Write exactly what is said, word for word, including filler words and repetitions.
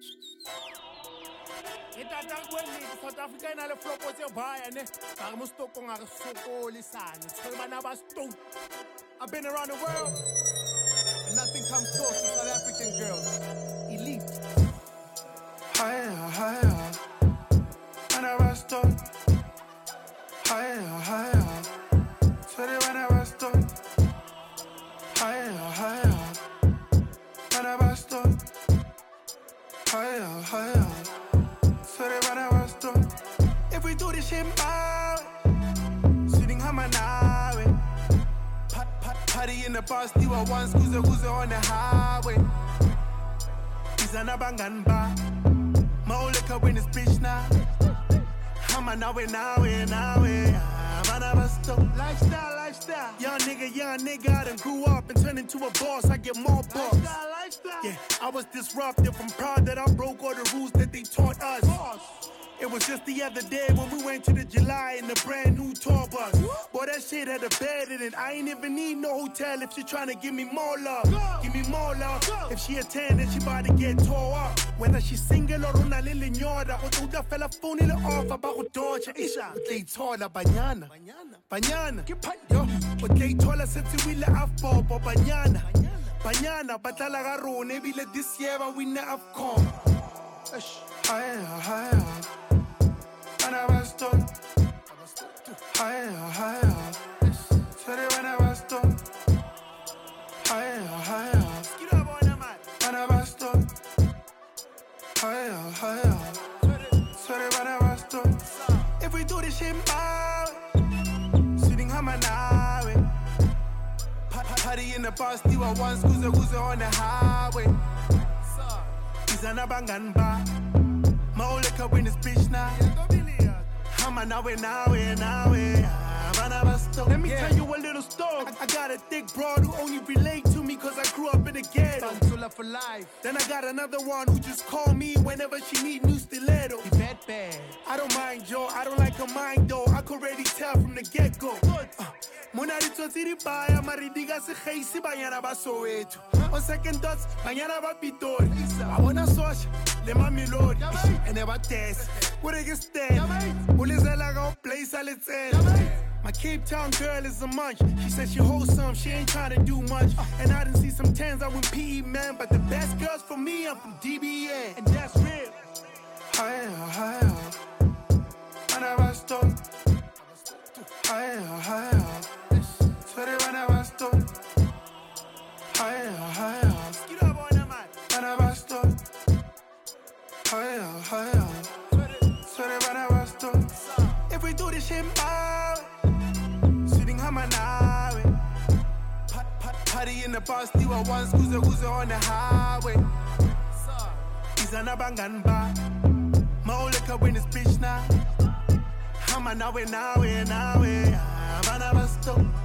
South Africa ina le flopo tse baya ne ba re mo stokong a re sokole sane tshwere bana ba stone. I've been around the world and nothing comes close to South African girls. Elite. Higher, higher, when I was done. Higher, higher, sorry when I was done. Higher, higher, when I was done. Higher, higher, sorry when I was done. If we do this shit, my sitting hammer now. Party in the past, you were once who's a who's on the highway. He's an abangan bar. My old liquor win this bitch now. I'm a now, now, now, lifestyle, lifestyle. Young nigga, young nigga, I done grew up and turned into a boss. I get more boss. Lifestyle, lifestyle. Yeah, I was disruptive. I'm proud that I broke all the rules that they taught us. Boss. It was just the other day when we went to the July in the brand new tour bus. Boy, that shit had a bed in it. I ain't even need no hotel if she tryna give me more love. Go. Give me more love. Go. If she a ten, then she about to get tore up. Whether she single or una lil nyora, o tla fela phone ile off about go torture. Isha, o tla ithola banyana. Banyana. Yo, o tla ithola setse wile afbobo banyana. Banyana, batla ga rone ebile this year ba win AFCON. Higher, higher. When I was done, higher, higher. Sorry when I was done, higher, higher. When I was done, higher, higher. Sorry when I was done. If we do this shit, my sitting hammer now. Party in the past, you were once who's a who's on the highway. He's an abangan bar. My old liquor win this bitch now. I'm a now, now, now, let me yeah. tell you a little story. I, I got a thick broad who only relate to me cause I grew up in the ghetto. For life. Then I got another one who just call me whenever she need new stiletto. Bad, bad. I don't mind Joe, I don't like her mind though. I could already tell from the get-go. Mona di tsotsiri baya maridiga se geisi banyana ba Soweto. On second thoughts, banyana ba Pitori. I wanna sosh, le mamilori. And never test. What I can stand. Ulizela go place I let's end. My Cape Town girl is a munch. She said she wholesome, she ain't trying to do much. And I didn't see some tens, I went P E man. But the best girls for me, I'm from D B A. And that's real. Higher, higher. When I was done. Higher, higher. Sorry when I was done. Higher, higher. When I was done. Higher, higher. Sorry when I was done. If we do this shit, my sitting hammer now. Party in the past, you were once who's a who's on the highway. He's an abangan bar. My old liquor win this bitch now. I'm a now, now, now, now, now,